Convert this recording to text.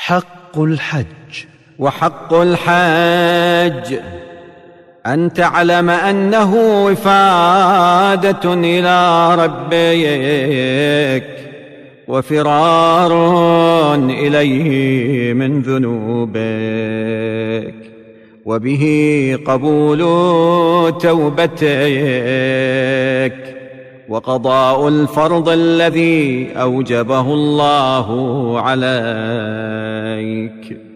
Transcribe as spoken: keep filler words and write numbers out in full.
حق الحج. وحق الحج أن تعلم أنه وفادة إلى ربك وفرار إليه من ذنوبك، وبه قبول توبتك وقضاء الفرض الذي أوجبه الله عليك.